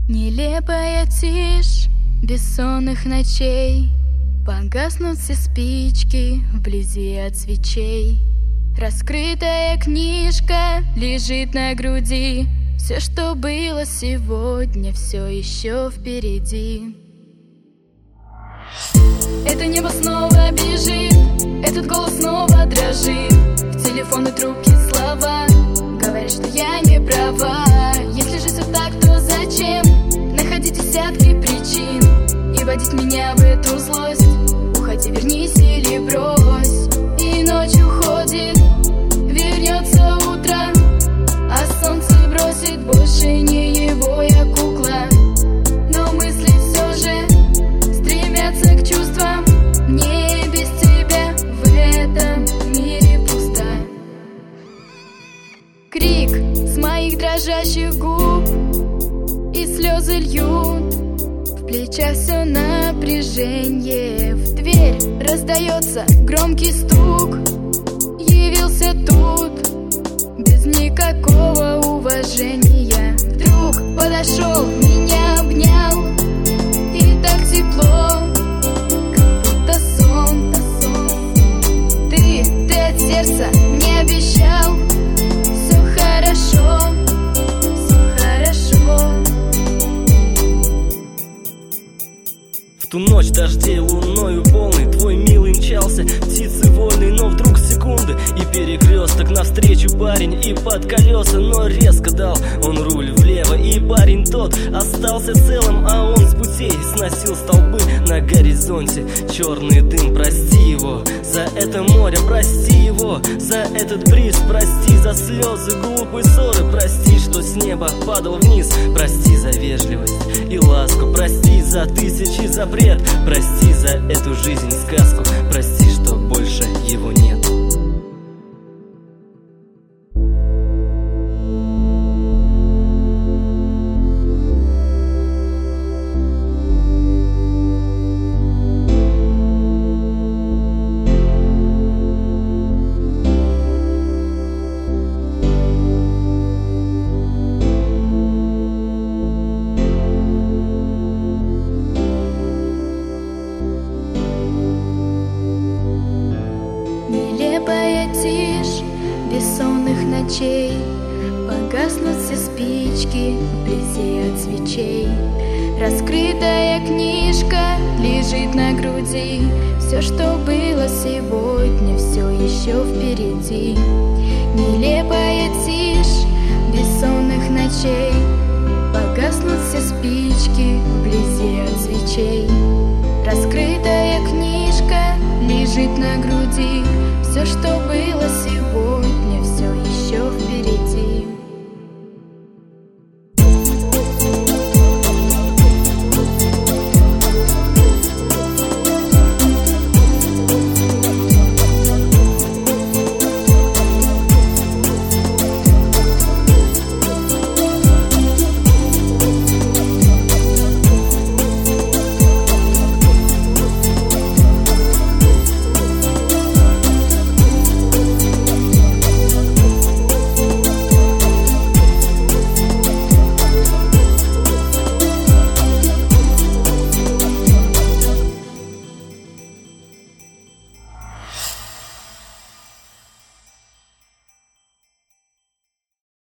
Нелепая тишь бессонных ночей, погаснут все спички вблизи от свечей. Раскрытая книжка лежит на груди. Все, что было сегодня, все еще впереди. Это небо снова бежит, этот голос снова дрожит. В телефонной трубке слова говорят, что я не права. Если же все так, то зачем находить десятки причин и водить меня в эту злость? Уходи, вернись или брось. И ночь уходит, вернется утро, а солнце бросит, больше не его я кукла. Но мысли все же стремятся к чувствам. Мне без тебя в этом мире пусто. Крик с моих дрожащих губ, и слезы льют, в плечах все напряжение. В дверь раздается громкий стук. Явился тут без никакого уважения. Вдруг подошел, меня обнял, и так тепло, как будто сон. Ты от сердца мне обещал, все хорошо, все хорошо. В ту ночь дождей луною полный твой милый мчался, птицы вольные, но вдруг секунды и перекресток. Навстречу парень и под колеса, но резко дал он руль влево, и парень тот остался целым, а он с путей сносил столбы на горизонте. Черный дым, прости его за это море, прости его за этот бриз, прости за слезы глупые ссоры, прости, что с неба падал вниз, прости за вежливость и ласку, прости за тысячи запрет, прости за эту жизнь сказку, прости, что больше его нет. Нелепая тишь бессонных ночей, погаснут все спички вблизи от свечей. Раскрытая книжка лежит на груди. Все, что было сегодня, все еще впереди. Нелепая тишь бессонных ночей, погаснут все спички вблизи от свечей. Раскрытая книжка лежит на груди. Все, что было сегодня,